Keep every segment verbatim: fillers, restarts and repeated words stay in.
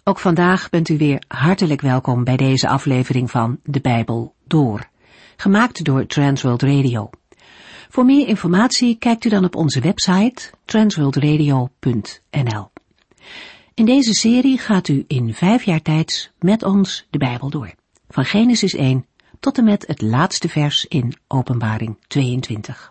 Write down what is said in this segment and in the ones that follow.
Ook vandaag bent u weer hartelijk welkom bij deze aflevering van De Bijbel Door, gemaakt door Transworld Radio. Voor meer informatie kijkt u dan op onze website transworld radio punt n l. In deze serie gaat u in vijf jaar tijd met ons de Bijbel door, van Genesis één tot en met het laatste vers in Openbaring tweeëntwintig.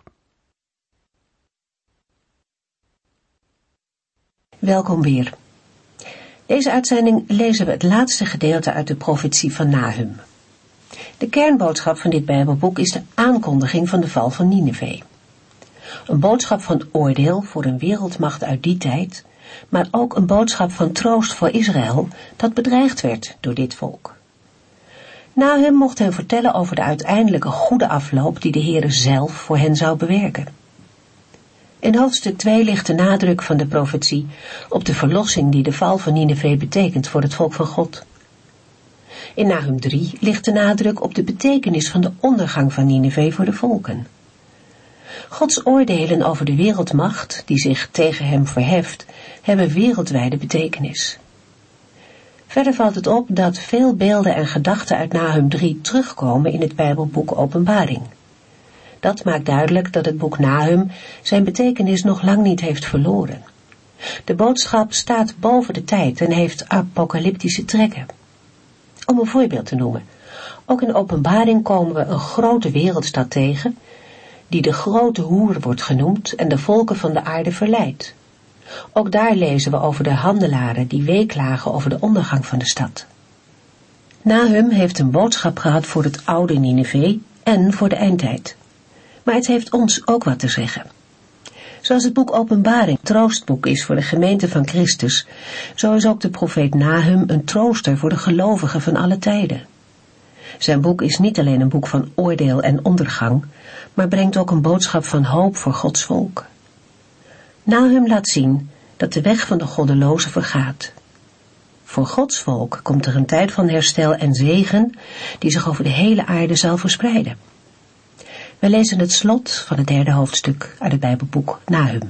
Welkom weer. Deze uitzending lezen we het laatste gedeelte uit de profetie van Nahum. De kernboodschap van dit Bijbelboek is de aankondiging van de val van Nineve. Een boodschap van oordeel voor een wereldmacht uit die tijd, maar ook een boodschap van troost voor Israël dat bedreigd werd door dit volk. Nahum mocht hen vertellen over de uiteindelijke goede afloop die de Heere zelf voor hen zou bewerken. In hoofdstuk twee ligt de nadruk van de profetie op de verlossing die de val van Nineve betekent voor het volk van God. In Nahum drie ligt de nadruk op de betekenis van de ondergang van Nineve voor de volken. Gods oordelen over de wereldmacht die zich tegen hem verheft, hebben wereldwijde betekenis. Verder valt het op dat veel beelden en gedachten uit Nahum drie terugkomen in het Bijbelboek Openbaring. Dat maakt duidelijk dat het boek Nahum zijn betekenis nog lang niet heeft verloren. De boodschap staat boven de tijd en heeft apocalyptische trekken. Om een voorbeeld te noemen, ook in Openbaring komen we een grote wereldstad tegen, die de grote hoer wordt genoemd en de volken van de aarde verleidt. Ook daar lezen we over de handelaren die weeklagen over de ondergang van de stad. Nahum heeft een boodschap gehad voor het oude Nineve en voor de eindtijd. Maar het heeft ons ook wat te zeggen. Zoals het boek Openbaring een troostboek is voor de gemeente van Christus, zo is ook de profeet Nahum een trooster voor de gelovigen van alle tijden. Zijn boek is niet alleen een boek van oordeel en ondergang, maar brengt ook een boodschap van hoop voor Gods volk. Nahum laat zien dat de weg van de goddelozen vergaat. Voor Gods volk komt er een tijd van herstel en zegen die zich over de hele aarde zal verspreiden. We lezen het slot van het derde hoofdstuk uit het Bijbelboek Nahum.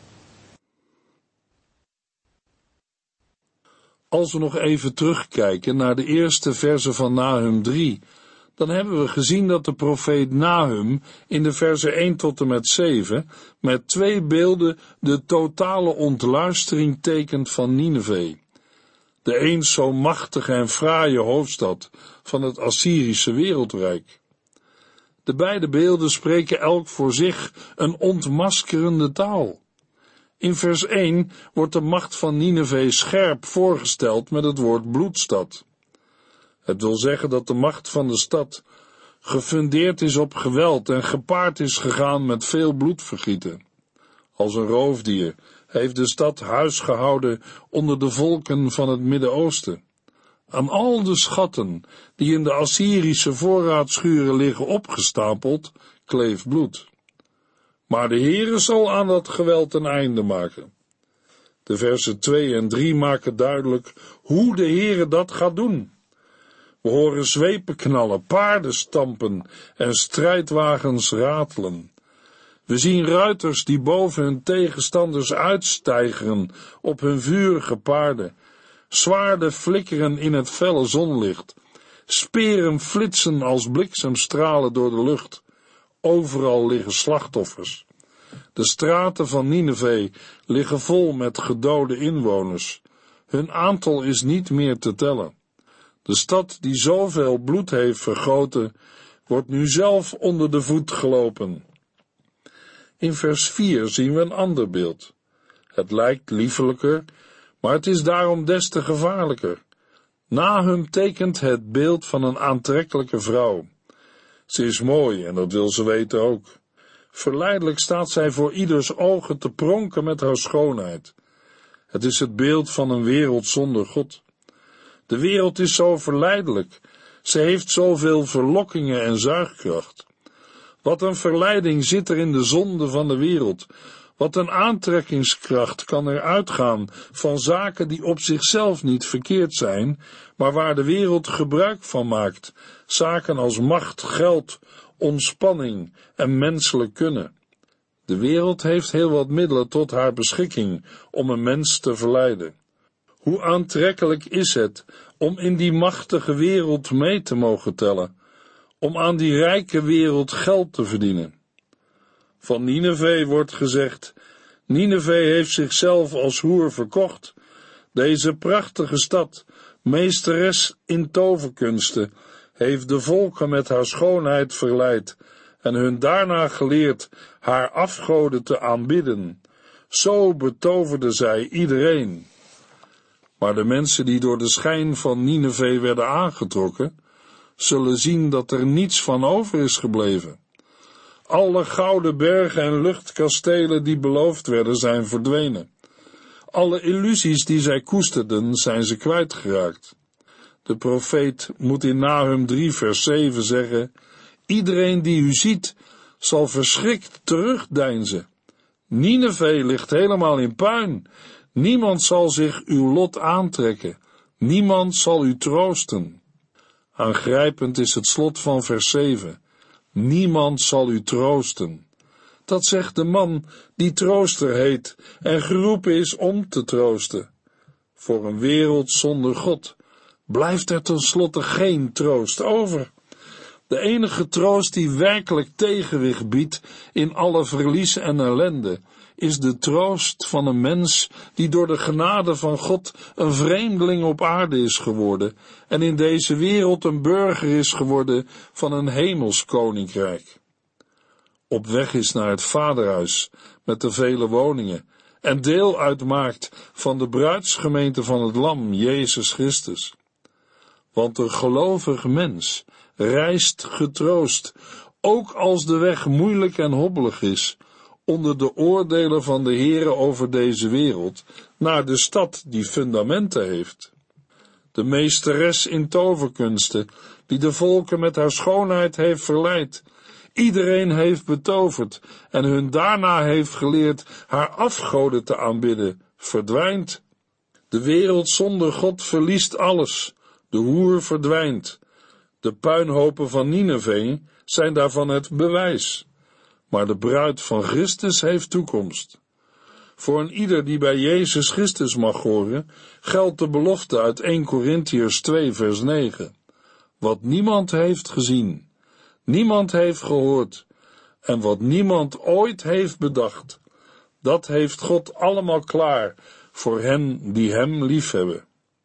Als we nog even terugkijken naar de eerste verzen van Nahum drie, dan hebben we gezien dat de profeet Nahum in de verzen één tot en met zeven met twee beelden de totale ontluistering tekent van Nineve. De eens zo machtige en fraaie hoofdstad van het Assyrische wereldrijk. De beide beelden spreken elk voor zich een ontmaskerende taal. In vers één wordt de macht van Nineve scherp voorgesteld met het woord bloedstad. Het wil zeggen dat de macht van de stad gefundeerd is op geweld en gepaard is gegaan met veel bloedvergieten. Als een roofdier heeft de stad huis gehouden onder de volken van het Midden-Oosten. Aan al de schatten die in de Assyrische voorraadschuren liggen opgestapeld, kleeft bloed. Maar de Heere zal aan dat geweld een einde maken. De versen twee en drie maken duidelijk hoe de Heere dat gaat doen. We horen zweepen knallen, paarden stampen en strijdwagens ratelen. We zien ruiters die boven hun tegenstanders uitstijgeren op hun vurige paarden. Zwaarden flikkeren in het felle zonlicht. Speren flitsen als bliksemstralen door de lucht. Overal liggen slachtoffers. De straten van Nineve liggen vol met gedode inwoners. Hun aantal is niet meer te tellen. De stad die zoveel bloed heeft vergoten, wordt nu zelf onder de voet gelopen. In vers vier zien we een ander beeld. Het lijkt liefelijker, maar het is daarom des te gevaarlijker. Nahum tekent het beeld van een aantrekkelijke vrouw. Ze is mooi en dat wil ze weten ook. Verleidelijk staat zij voor ieders ogen te pronken met haar schoonheid. Het is het beeld van een wereld zonder God. De wereld is zo verleidelijk. Ze heeft zoveel verlokkingen en zuigkracht. Wat een verleiding zit er in de zonde van de wereld. Wat een aantrekkingskracht kan er uitgaan van zaken die op zichzelf niet verkeerd zijn, maar waar de wereld gebruik van maakt. Zaken als macht, geld, ontspanning en menselijk kunnen. De wereld heeft heel wat middelen tot haar beschikking om een mens te verleiden. Hoe aantrekkelijk is het om in die machtige wereld mee te mogen tellen, om aan die rijke wereld geld te verdienen. Van Nineve wordt gezegd, Nineve heeft zichzelf als hoer verkocht. Deze prachtige stad, meesteres in toverkunsten, heeft de volken met haar schoonheid verleid en hun daarna geleerd haar afgoden te aanbidden. Zo betoverde zij iedereen. Maar de mensen die door de schijn van Nineve werden aangetrokken, zullen zien dat er niets van over is gebleven. Alle gouden bergen en luchtkastelen die beloofd werden, zijn verdwenen. Alle illusies die zij koesterden, zijn ze kwijtgeraakt. De profeet moet in Nahum drie vers zeven zeggen, iedereen die u ziet, zal verschrikt terugdeinzen. Nineve ligt helemaal in puin. Niemand zal zich uw lot aantrekken. Niemand zal u troosten. Aangrijpend is het slot van vers zeven. Niemand zal u troosten. Dat zegt de man die trooster heet en geroepen is om te troosten. Voor een wereld zonder God blijft er tenslotte geen troost over. De enige troost die werkelijk tegenwicht biedt in alle verlies en ellende, is de troost van een mens die door de genade van God een vreemdeling op aarde is geworden en in deze wereld een burger is geworden van een hemels koninkrijk. Op weg is naar het vaderhuis met de vele woningen en deel uitmaakt van de bruidsgemeente van het Lam, Jezus Christus. Want een gelovig mens reist getroost, ook als de weg moeilijk en hobbelig is, onder de oordelen van de Heere over deze wereld, naar de stad die fundamenten heeft. De meesteres in toverkunsten, die de volken met haar schoonheid heeft verleid, iedereen heeft betoverd en hun daarna heeft geleerd haar afgoden te aanbidden, verdwijnt. De wereld zonder God verliest alles, de hoer verdwijnt. De puinhopen van Nineve zijn daarvan het bewijs. Maar de bruid van Christus heeft toekomst. Voor een ieder die bij Jezus Christus mag horen, geldt de belofte uit eerste Korintiërs twee vers negen. Wat niemand heeft gezien, niemand heeft gehoord, en wat niemand ooit heeft bedacht, dat heeft God allemaal klaar voor hen die hem liefhebben.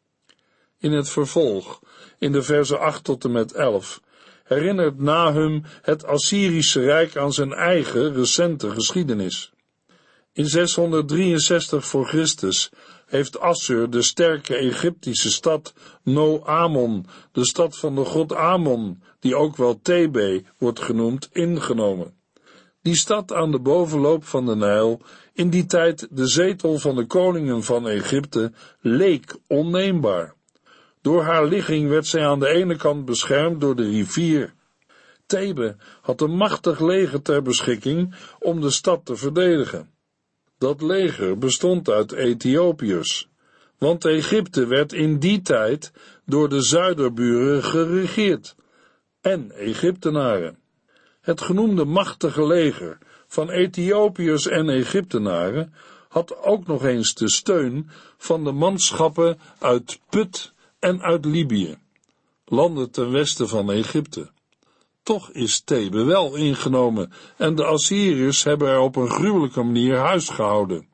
In het vervolg, in de versen acht tot en met elf, herinnert Nahum het Assyrische Rijk aan zijn eigen recente geschiedenis. In zeshonderddrieënzestig voor Christus heeft Assur de sterke Egyptische stad No-Amon, de stad van de god Amon, die ook wel Thebe wordt genoemd, ingenomen. Die stad aan de bovenloop van de Nijl, in die tijd de zetel van de koningen van Egypte, leek onneembaar. Door haar ligging werd zij aan de ene kant beschermd door de rivier. Thebe had een machtig leger ter beschikking om de stad te verdedigen. Dat leger bestond uit Ethiopiërs, want Egypte werd in die tijd door de zuiderburen geregeerd, en Egyptenaren. Het genoemde machtige leger van Ethiopiërs en Egyptenaren had ook nog eens de steun van de manschappen uit Put en uit Libië, landen ten westen van Egypte. Toch is Thebe wel ingenomen en de Assyriërs hebben er op een gruwelijke manier huis gehouden.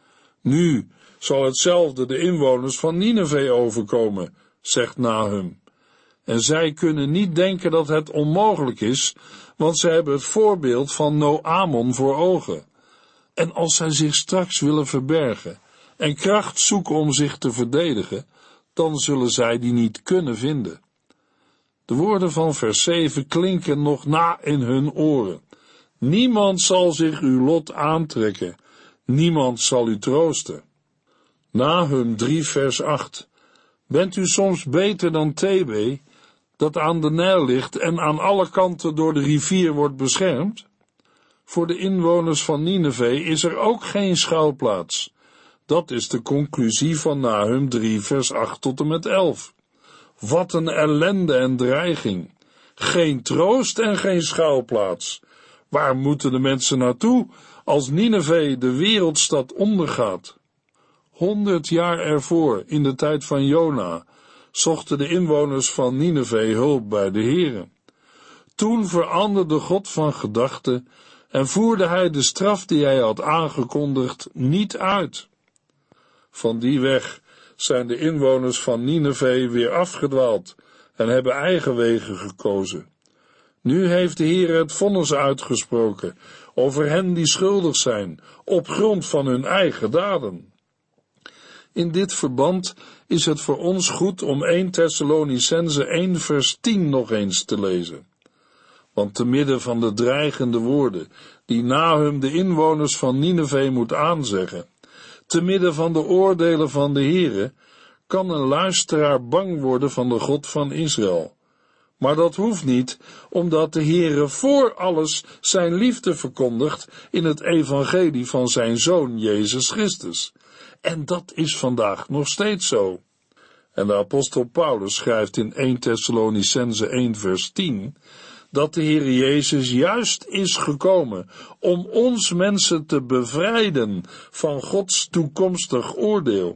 Nu zal hetzelfde de inwoners van Nineve overkomen, zegt Nahum. En zij kunnen niet denken dat het onmogelijk is, want zij hebben het voorbeeld van No-Amon voor ogen. En als zij zich straks willen verbergen en kracht zoeken om zich te verdedigen, dan zullen zij die niet kunnen vinden. De woorden van vers zeven klinken nog na in hun oren. Niemand zal zich uw lot aantrekken, niemand zal u troosten. Nahum drie vers acht. Bent u soms beter dan Thebe, dat aan de Nijl ligt en aan alle kanten door de rivier wordt beschermd? Voor de inwoners van Nineve is er ook geen schuilplaats. Dat is de conclusie van Nahum drie vers acht tot en met elf. Wat een ellende en dreiging. Geen troost en geen schuilplaats. Waar moeten de mensen naartoe als Nineve, de wereldstad, ondergaat? Honderd jaar ervoor, in de tijd van Jona, zochten de inwoners van Nineve hulp bij de Heere. Toen veranderde God van gedachten en voerde hij de straf die hij had aangekondigd niet uit. Van die weg zijn de inwoners van Nineve weer afgedwaald en hebben eigen wegen gekozen. Nu heeft de Heer het vonnis uitgesproken over hen die schuldig zijn, op grond van hun eigen daden. In dit verband is het voor ons goed om Eerste Thessalonicenzen één vers tien nog eens te lezen. Want te midden van de dreigende woorden die Nahum de inwoners van Nineve moet aanzeggen, te midden van de oordelen van de Heere, kan een luisteraar bang worden van de God van Israël. Maar dat hoeft niet, omdat de Heere voor alles zijn liefde verkondigt in het evangelie van zijn Zoon Jezus Christus. En dat is vandaag nog steeds zo. En de apostel Paulus schrijft in Eerste Thessalonicenzen één vers tien, dat de Heere Jezus juist is gekomen om ons mensen te bevrijden van Gods toekomstig oordeel.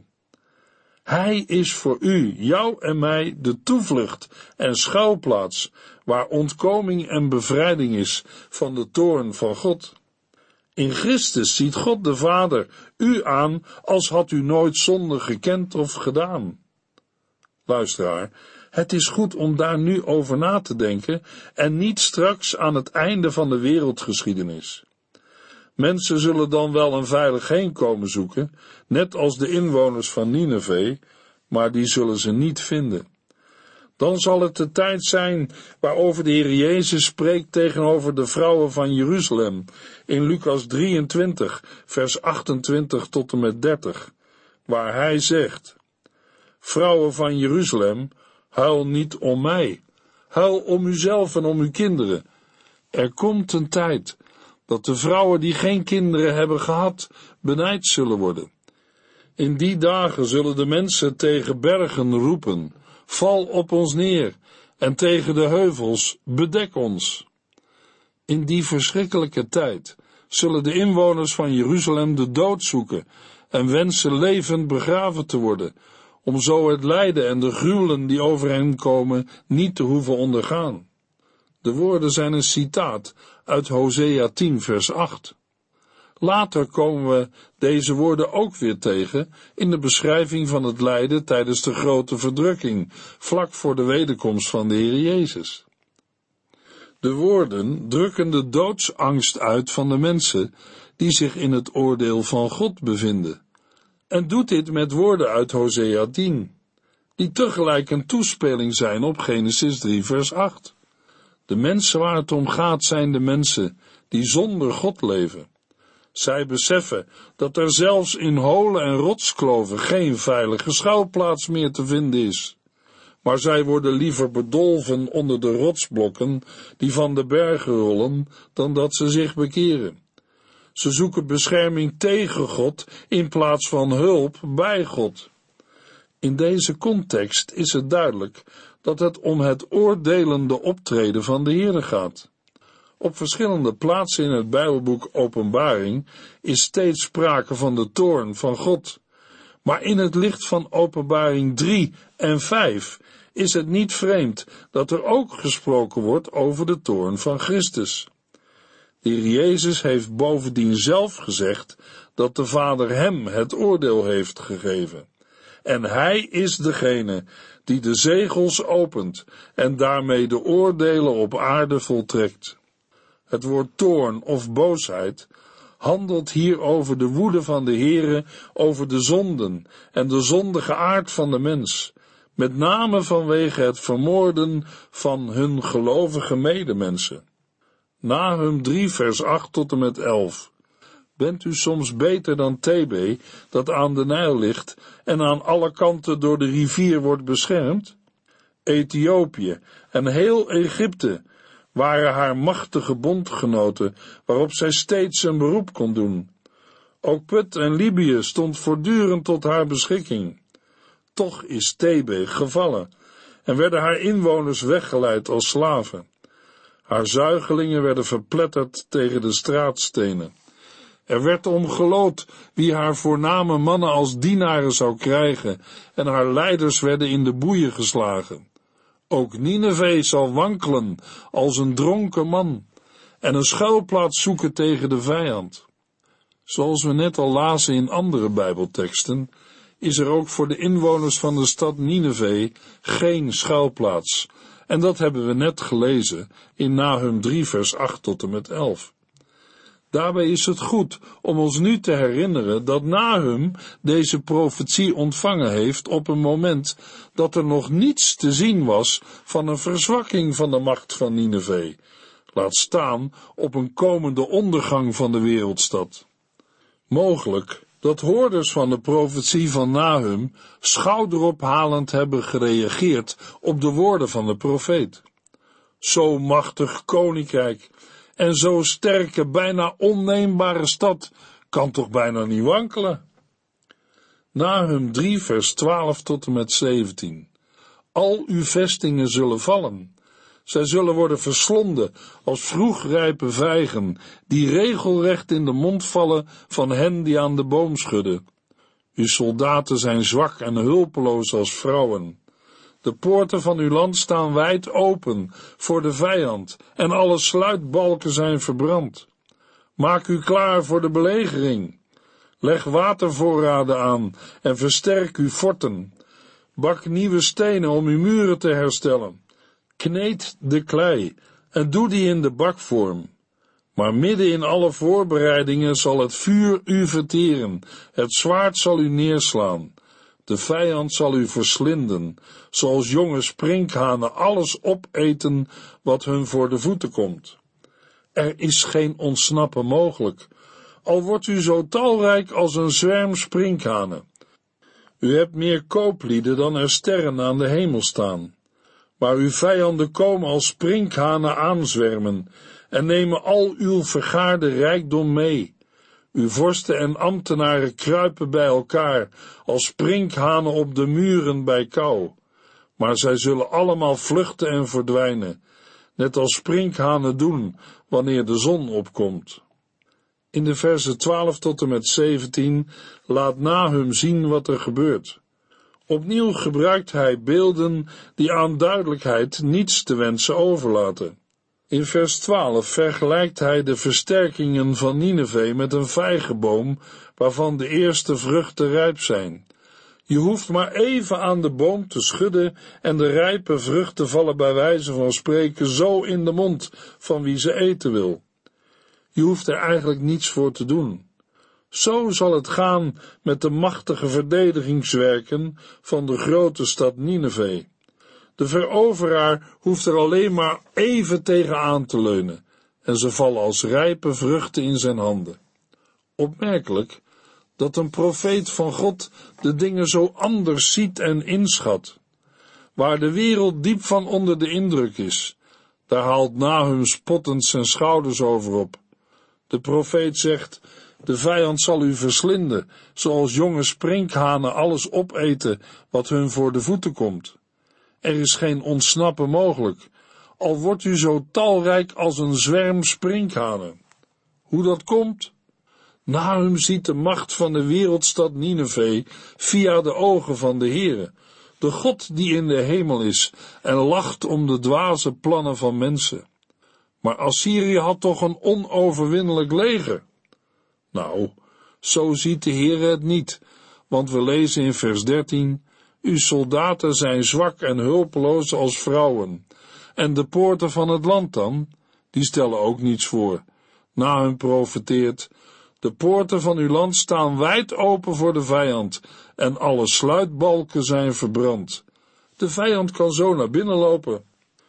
Hij is voor u, jou en mij, de toevlucht en schuilplaats, waar ontkoming en bevrijding is van de toorn van God. In Christus ziet God de Vader u aan als had u nooit zonde gekend of gedaan. Luisteraar, het is goed om daar nu over na te denken en niet straks aan het einde van de wereldgeschiedenis. Mensen zullen dan wel een veilig heenkomen zoeken, net als de inwoners van Nineve, maar die zullen ze niet vinden. Dan zal het de tijd zijn waarover de Heer Jezus spreekt tegenover de vrouwen van Jeruzalem in Lucas drieëntwintig, vers achtentwintig tot en met dertig, waar hij zegt: Vrouwen van Jeruzalem, huil niet om mij, huil om uzelf en om uw kinderen. Er komt een tijd dat de vrouwen die geen kinderen hebben gehad, benijd zullen worden. In die dagen zullen de mensen tegen bergen roepen: val op ons neer, en tegen de heuvels: bedek ons. In die verschrikkelijke tijd zullen de inwoners van Jeruzalem de dood zoeken en wensen levend begraven te worden, om zo het lijden en de gruwelen die over hen komen niet te hoeven ondergaan. De woorden zijn een citaat uit Hosea tien vers acht. Later komen we deze woorden ook weer tegen in de beschrijving van het lijden tijdens de grote verdrukking, vlak voor de wederkomst van de Heer Jezus. De woorden drukken de doodsangst uit van de mensen die zich in het oordeel van God bevinden. En doet dit met woorden uit Hosea tien, die tegelijk een toespeling zijn op Genesis drie vers acht. De mensen waar het om gaat zijn de mensen die zonder God leven. Zij beseffen dat er zelfs in holen en rotskloven geen veilige schuilplaats meer te vinden is. Maar zij worden liever bedolven onder de rotsblokken die van de bergen rollen, dan dat ze zich bekeren. Ze zoeken bescherming tegen God in plaats van hulp bij God. In deze context is het duidelijk dat het om het oordelende optreden van de Heere gaat. Op verschillende plaatsen in het Bijbelboek Openbaring is steeds sprake van de toorn van God. Maar in het licht van Openbaring drie en vijf is het niet vreemd dat er ook gesproken wordt over de toorn van Christus. De Heer Jezus heeft bovendien zelf gezegd dat de Vader hem het oordeel heeft gegeven. En hij is degene die de zegels opent en daarmee de oordelen op aarde voltrekt. Het woord toorn of boosheid handelt hier over de woede van de Heere over de zonden en de zondige aard van de mens, met name vanwege het vermoorden van hun gelovige medemensen. Nahum drie vers acht tot en met elf. Bent u soms beter dan Thebe, dat aan de Nijl ligt en aan alle kanten door de rivier wordt beschermd? Ethiopië en heel Egypte waren haar machtige bondgenoten, waarop zij steeds een beroep kon doen. Ook Put en Libië stond voortdurend tot haar beschikking. Toch is Thebe gevallen en werden haar inwoners weggeleid als slaven. Haar zuigelingen werden verpletterd tegen de straatstenen. Er werd om geloot wie haar voorname mannen als dienaren zou krijgen, en haar leiders werden in de boeien geslagen. Ook Nineve zal wankelen als een dronken man, en een schuilplaats zoeken tegen de vijand. Zoals we net al lazen in andere Bijbelteksten, is er ook voor de inwoners van de stad Nineve geen schuilplaats, en dat hebben we net gelezen in Nahum drie vers acht tot en met elf. Daarbij is het goed om ons nu te herinneren dat Nahum deze profetie ontvangen heeft op een moment dat er nog niets te zien was van een verzwakking van de macht van Nineve, laat staan op een komende ondergang van de wereldstad. Mogelijk dat hoorders van de profetie van Nahum schouderophalend hebben gereageerd op de woorden van de profeet. Zo machtig koninkrijk en zo sterke, bijna onneembare stad kan toch bijna niet wankelen? Nahum drie vers twaalf tot en met zeventien. Al uw vestingen zullen vallen. Zij zullen worden verslonden als vroegrijpe vijgen, die regelrecht in de mond vallen van hen die aan de boom schudden. Uw soldaten zijn zwak en hulpeloos als vrouwen. De poorten van uw land staan wijd open voor de vijand, en alle sluitbalken zijn verbrand. Maak u klaar voor de belegering. Leg watervoorraden aan en versterk uw forten. Bak nieuwe stenen om uw muren te herstellen. Kneed de klei en doe die in de bakvorm. Maar midden in alle voorbereidingen zal het vuur u verteren, het zwaard zal u neerslaan. De vijand zal u verslinden, zoals jonge sprinkhanen alles opeten wat hun voor de voeten komt. Er is geen ontsnappen mogelijk, al wordt u zo talrijk als een zwerm sprinkhanen. U hebt meer kooplieden dan er sterren aan de hemel staan. Maar uw vijanden komen als sprinkhanen aanzwermen en nemen al uw vergaarde rijkdom mee. Uw vorsten en ambtenaren kruipen bij elkaar als sprinkhanen op de muren bij kou. Maar zij zullen allemaal vluchten en verdwijnen, net als sprinkhanen doen wanneer de zon opkomt. In de versen twaalf tot en met zeventien laat Nahum zien wat er gebeurt. Opnieuw gebruikt hij beelden die aan duidelijkheid niets te wensen overlaten. In vers twaalf vergelijkt hij de versterkingen van Nineve met een vijgenboom waarvan de eerste vruchten rijp zijn. Je hoeft maar even aan de boom te schudden en de rijpe vruchten vallen bij wijze van spreken zo in de mond van wie ze eten wil. Je hoeft er eigenlijk niets voor te doen. Zo zal het gaan met de machtige verdedigingswerken van de grote stad Nineve. De veroveraar hoeft er alleen maar even tegenaan te leunen en ze vallen als rijpe vruchten in zijn handen. Opmerkelijk dat een profeet van God de dingen zo anders ziet en inschat. Waar de wereld diep van onder de indruk is, daar haalt Nahum spottend zijn schouders over op. De profeet zegt: de vijand zal u verslinden, zoals jonge sprinkhanen alles opeten wat hun voor de voeten komt. Er is geen ontsnappen mogelijk, al wordt u zo talrijk als een zwerm sprinkhanen. Hoe dat komt? Nahum ziet de macht van de wereldstad Nineve via de ogen van de Heere, de God die in de hemel is en lacht om de dwaze plannen van mensen. Maar Assyrië had toch een onoverwinnelijk leger? Nou, zo ziet de Heere het niet, want we lezen in vers dertien: uw soldaten zijn zwak en hulpeloos als vrouwen. En de poorten van het land dan, die stellen ook niets voor. Nahum profeteert: de poorten van uw land staan wijd open voor de vijand, en alle sluitbalken zijn verbrand. De vijand kan zo naar binnen lopen.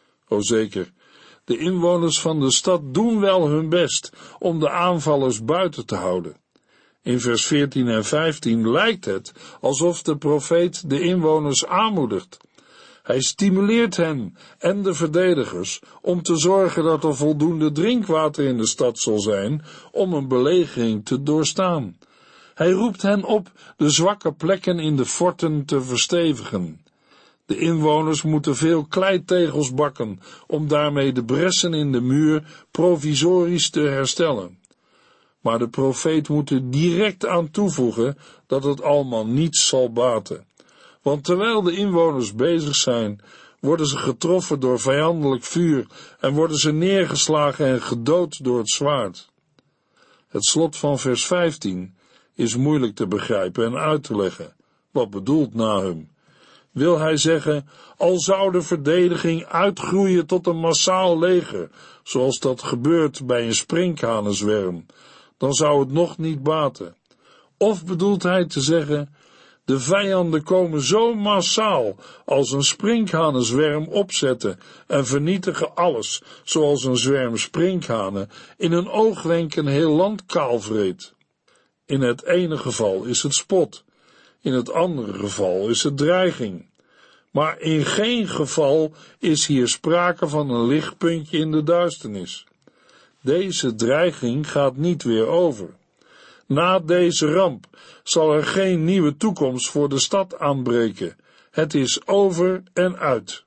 O zeker, de inwoners van de stad doen wel hun best om de aanvallers buiten te houden. In vers veertien en vijftien lijkt het alsof de profeet de inwoners aanmoedigt. Hij stimuleert hen en de verdedigers om te zorgen dat er voldoende drinkwater in de stad zal zijn om een belegering te doorstaan. Hij roept hen op de zwakke plekken in de forten te verstevigen. De inwoners moeten veel kleitegels bakken om daarmee de bressen in de muur provisorisch te herstellen. Maar de profeet moet er direct aan toevoegen dat het allemaal niets zal baten. Want terwijl de inwoners bezig zijn, worden ze getroffen door vijandelijk vuur en worden ze neergeslagen en gedood door het zwaard. Het slot van vers vijftien is moeilijk te begrijpen en uit te leggen. Wat bedoelt Nahum? Wil hij zeggen, al zou de verdediging uitgroeien tot een massaal leger, zoals dat gebeurt bij een sprinkhanenzwerm, dan zou het nog niet baten. Of bedoelt hij te zeggen, de vijanden komen zo massaal als een sprinkhanenzwerm opzetten en vernietigen alles, zoals een zwerm sprinkhanen in een oogwenk een heel land kaalvreet. In het ene geval is het spot, in het andere geval is het dreiging. Maar in geen geval is hier sprake van een lichtpuntje in de duisternis. Deze dreiging gaat niet weer over. Na deze ramp zal er geen nieuwe toekomst voor de stad aanbreken. Het is over en uit.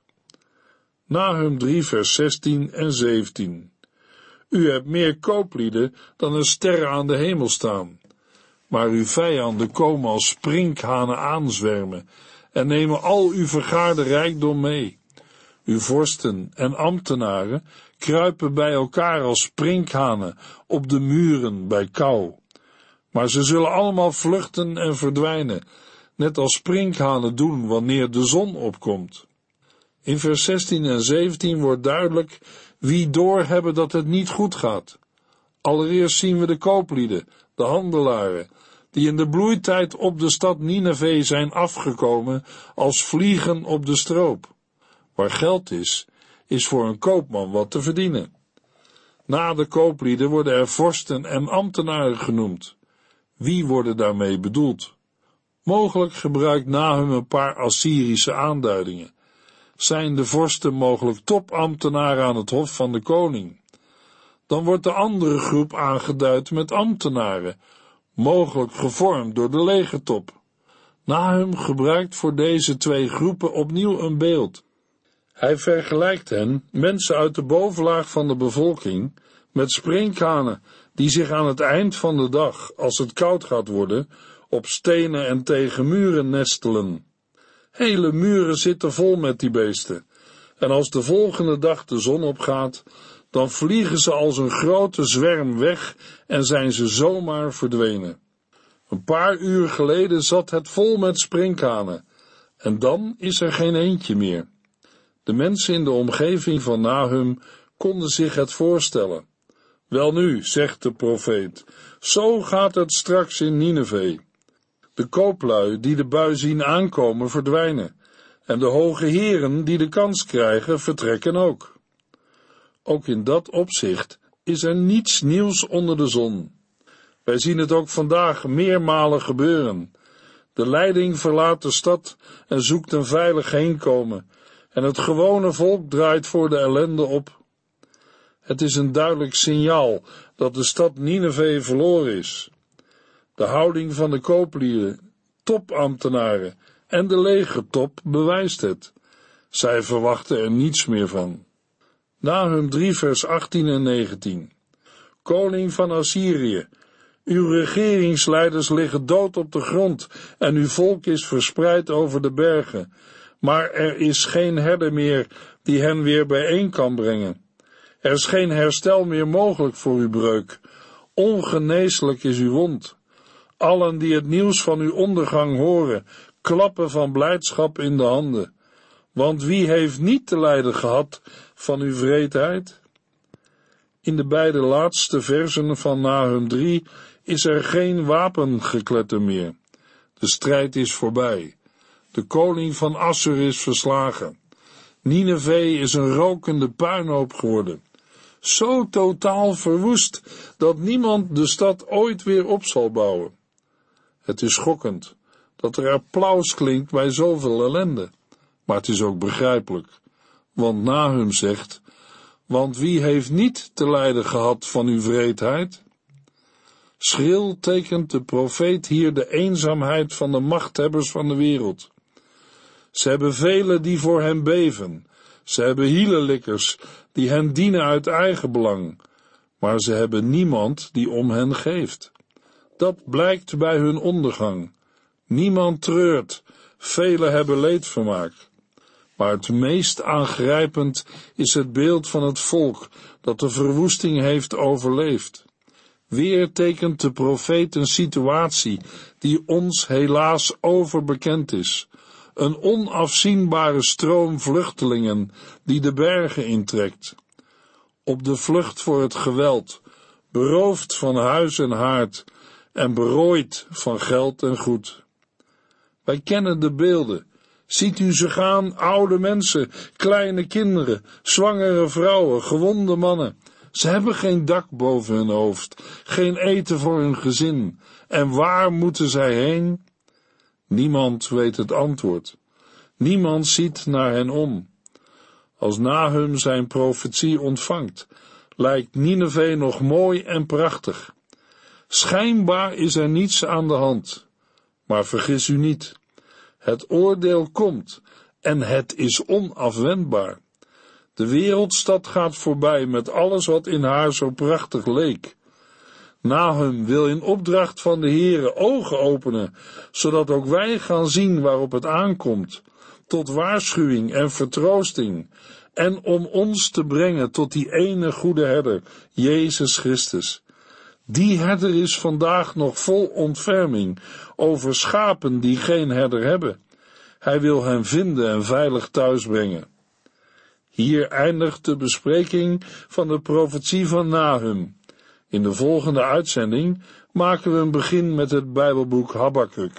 Nahum drie vers zestien en zeventien. U hebt meer kooplieden dan een ster aan de hemel staan. Maar uw vijanden komen als sprinkhanen aanzwermen en nemen al uw vergaarde rijkdom mee. Uw vorsten en ambtenaren kruipen bij elkaar als sprinkhanen op de muren bij kou. Maar ze zullen allemaal vluchten en verdwijnen, net als sprinkhanen doen wanneer de zon opkomt. In vers zestien en zeventien wordt duidelijk wie doorhebben dat het niet goed gaat. Allereerst zien we de kooplieden, de handelaren, die in de bloeitijd op de stad Nineve zijn afgekomen als vliegen op de stroop. Waar geld is, is voor een koopman wat te verdienen. Na de kooplieden worden er vorsten en ambtenaren genoemd. Wie worden daarmee bedoeld? Mogelijk gebruikt Nahum een paar Assyrische aanduidingen. Zijn de vorsten mogelijk topambtenaren aan het hof van de koning? Dan wordt de andere groep aangeduid met ambtenaren, mogelijk gevormd door de legertop. Nahum gebruikt voor deze twee groepen opnieuw een beeld. Hij vergelijkt hen, mensen uit de bovenlaag van de bevolking, met sprinkhanen die zich aan het eind van de dag, als het koud gaat worden, op stenen en tegen muren nestelen. Hele muren zitten vol met die beesten, en als de volgende dag de zon opgaat, dan vliegen ze als een grote zwerm weg en zijn ze zomaar verdwenen. Een paar uur geleden zat het vol met sprinkhanen, en dan is er geen eentje meer. De mensen in de omgeving van Nahum konden zich het voorstellen. Welnu, zegt de profeet, zo gaat het straks in Nineve. De kooplui die de bui zien aankomen verdwijnen, en de hoge heren die de kans krijgen vertrekken ook. Ook in dat opzicht is er niets nieuws onder de zon. Wij zien het ook vandaag meermalen gebeuren. De leiding verlaat de stad en zoekt een veilig heenkomen, en het gewone volk draait voor de ellende op. Het is een duidelijk signaal dat de stad Nineve verloren is. De houding van de kooplieden, topambtenaren en de legertop bewijst het. Zij verwachten er niets meer van. Nahum drie vers achttien en negentien. Koning van Assyrië, uw regeringsleiders liggen dood op de grond en uw volk is verspreid over de bergen, maar er is geen herder meer die hen weer bijeen kan brengen. Er is geen herstel meer mogelijk voor uw breuk. Ongeneeslijk is uw wond. Allen die het nieuws van uw ondergang horen, klappen van blijdschap in de handen. Want wie heeft niet te lijden gehad van uw wreedheid? In de beide laatste versen van Nahum drie is er geen wapengekletter meer. De strijd is voorbij. De koning van Assur is verslagen. Nineve is een rokende puinhoop geworden. Zo totaal verwoest dat niemand de stad ooit weer op zal bouwen. Het is schokkend dat er applaus klinkt bij zoveel ellende. Maar het is ook begrijpelijk, want Nahum zegt, want wie heeft niet te lijden gehad van uw wreedheid? Schril tekent de profeet hier de eenzaamheid van de machthebbers van de wereld. Ze hebben velen die voor hen beven. Ze hebben hielenlikkers die hen dienen uit eigen belang. maar ze hebben niemand die om hen geeft. Dat blijkt bij hun ondergang. Niemand treurt, velen hebben leedvermaak. Maar het meest aangrijpend is het beeld van het volk dat de verwoesting heeft overleefd. Weer tekent de profeet een situatie die ons helaas overbekend is. Een onafzienbare stroom vluchtelingen die de bergen intrekt. Op de vlucht voor het geweld, beroofd van huis en haard en berooid van geld en goed. Wij kennen de beelden. Ziet u ze gaan, oude mensen, kleine kinderen, zwangere vrouwen, gewonde mannen. Ze hebben geen dak boven hun hoofd, geen eten voor hun gezin. En waar moeten zij heen? Niemand weet het antwoord. Niemand ziet naar hen om. Als Nahum zijn profetie ontvangt, lijkt Nineve nog mooi en prachtig. Schijnbaar is er niets aan de hand. Maar vergis u niet. Het oordeel komt en het is onafwendbaar. De wereldstad gaat voorbij met alles wat in haar zo prachtig leek. Nahum wil in opdracht van de Heere ogen openen, zodat ook wij gaan zien waarop het aankomt, tot waarschuwing en vertroosting, en om ons te brengen tot die ene goede herder, Jezus Christus. Die herder is vandaag nog vol ontferming over schapen die geen herder hebben. Hij wil hen vinden en veilig thuisbrengen. Hier eindigt de bespreking van de profetie van Nahum. In de volgende uitzending maken we een begin met het Bijbelboek Habakuk.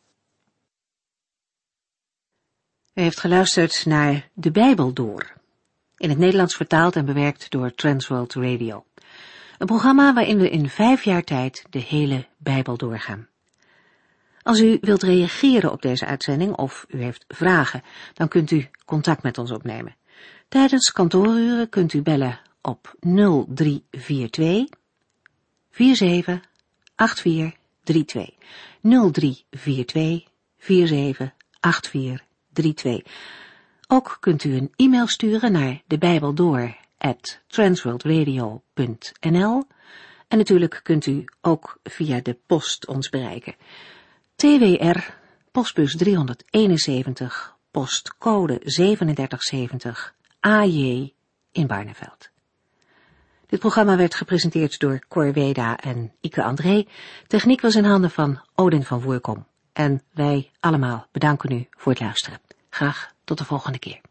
U heeft geluisterd naar De Bijbel Door, in het Nederlands vertaald en bewerkt door Transworld Radio. Een programma waarin we in vijf jaar tijd de hele Bijbel doorgaan. Als u wilt reageren op deze uitzending of u heeft vragen, dan kunt u contact met ons opnemen. Tijdens kantooruren kunt u bellen op nul drie vier twee vier zeven acht vier drie twee. nul drie vier twee vier zeven acht vier drie twee. Ook kunt u een e-mail sturen naar debijbeldoor at transworldradio punt n l en natuurlijk kunt u ook via de post ons bereiken. T W R, postbus driehonderdeenenzeventig, postcode zevenendertig zeventig, A J in Barneveld. Dit programma werd gepresenteerd door Cor Weda en Ike André. Techniek was in handen van Odin van Voerkom. En wij allemaal bedanken u voor het luisteren. Graag tot de volgende keer.